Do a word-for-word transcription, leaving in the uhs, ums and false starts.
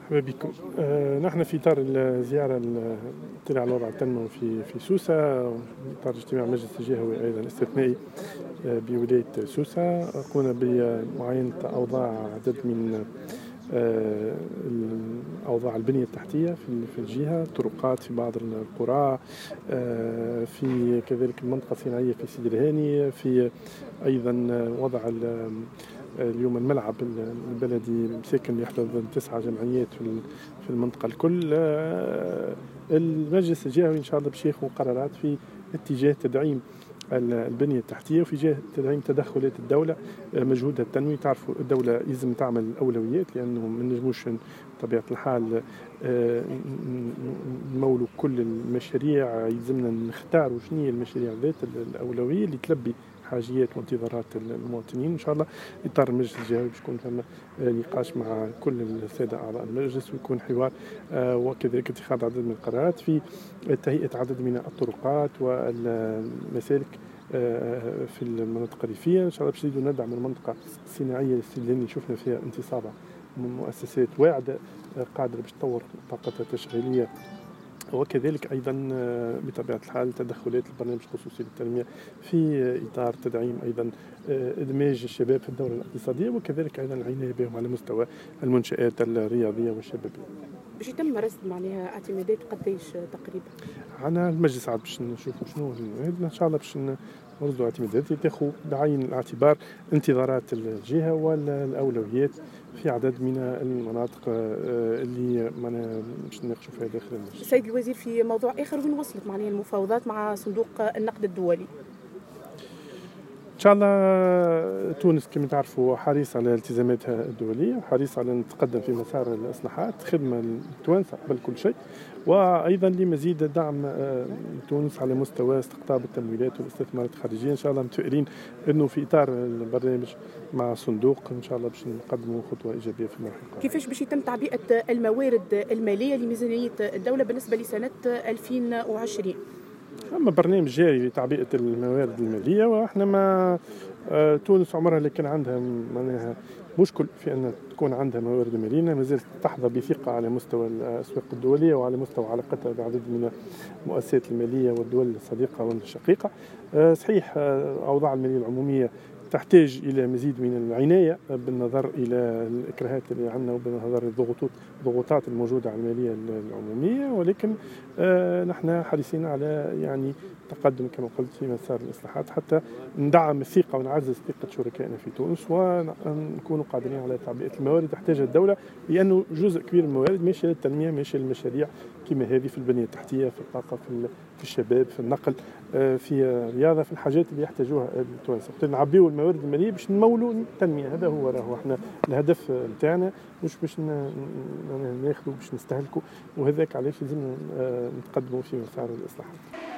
مرحبا بكم. آه، نحن في إطار الزيارة التي على الوضع التنموي في في سوسة، إطار اجتماع المجلس الجهوي أيضا الاستثنائي آه، بولاية سوسة. قمنا بمعاينة أوضاع عدد من آه، أوضاع البنية التحتية في في الجهة، طرقات في بعض القرى، آه، في كذلك المنطقة الصناعية في سيدي الهاني، في أيضا وضع اليوم الملعب البلدي ساكن يحتضن تسعة جمعيات في المنطقة الكل. المجلس الجهوي إن شاء الله باش ياخذ قرارات في اتجاه تدعيم البنية التحتية وفي جهة تدعيم تدخلات الدولة، مجهودها التنموي. تعرفوا الدولة لازم تعمل الأولويات، لأنه ما نجموش بطبيعة الحال نمولوا كل المشاريع، يلزمنا نختاروا شنو هي المشاريع ذات الأولوية اللي تلبي حاجيات وانتظارات المواطنين. ان شاء الله اطار المجلس الجهوي باش يكون ثم نقاش مع كل الساده اعضاء المجلس، ويكون حوار وكذلك اتخاذ عدد من القرارات في تهيئه عدد من الطرقات والمسالك في المناطق الريفيه. ان شاء الله باش نزيدوا ندعم المنطقه الصناعيه اللي شفنا فيها انتصابه من مؤسسات واعده قادره باش تطور طاقتها التشغيليه، وكذلك أيضا بطبيعة الحال تدخلات البرنامج الخصوصي للتنمية في إطار تدعيم أيضا إدماج الشباب في الدورة الاقتصادية، وكذلك أيضا العناية بهم على مستوى المنشآت الرياضية والشبابية. باش يتم رصد معناها اعتمادات قديش تقريبا؟ عنا المجلس عاد باش نشوفوا شنو ان شاء الله باش نرصدوا اعتمادات تاخذ بعين الاعتبار انتظارات الجهه والاولويات في عدد من المناطق اللي معنا باش نناقشوا فيها داخل المجلس. السيد الوزير، في موضوع اخر، وين وصلت معناها المفاوضات مع صندوق النقد الدولي؟ إن شاء الله تونس كما تعرفوا حريصة على التزاماتها الدولية، وحريصة على أن تتقدم في مسار الإصلاحات، خدمة لتوانسة قبل كل شيء، وأيضا لمزيد دعم تونس على مستوى استقطاب التمويلات والاستثمارات الخارجية. إن شاء الله متفائلين أنه في إطار البرنامج مع الصندوق إن شاء الله باش نقدموا خطوة إيجابية في المرحلة. كيفاش باش يتم تعبئة الموارد المالية لميزانية الدولة بالنسبة لسنة ألفين وعشرين؟ أما برنامج جاري لتعبئة الموارد المالية، وإحنا ما آه تونس عمرها اللي كان عندها معناها مشكل في أن تكون عندها موارد مالية، ما زالت تحظى بثقة على مستوى الأسواق الدولية وعلى مستوى علاقتها بعدد من المؤسسات المالية والدول الصديقة والشقيقة. آه صحيح آه أوضاع المالية العمومية تحتاج إلى مزيد من العناية بالنظر إلى الإكراهات اللي عندنا وبالنظر الضغوطات الضغوطات الموجودة على المالية العمومية، ولكن آه نحن حريصين على يعني تقدم كما قلت في مسار الإصلاحات حتى ندعم الثقة ونعزز ثقة شركائنا في تونس ونكون قادرين على تعبئة الموارد تحتاجها الدولة، لأنه جزء كبير من الموارد ماشي للتنمية، ماشي للمشاريع كما هذه في البنية التحتية، في الطاقة، في في الشباب، في النقل، في الرياضة، في الحاجات اللي يحتاجوها التوانسة. نعبيو الموارد المالية باش نمولوا التنمية، هذا هو راهو احنا الهدف نتاعنا، مش باش ناخذوا باش نستهلكوا، وهذاك علاش لازم نتقدموا في مسار الإصلاحات.